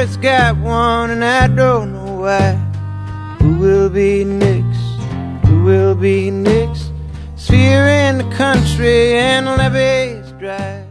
always got one, and I don't know why. Who will be next? Who will be next? Sphere in the country and levees dry.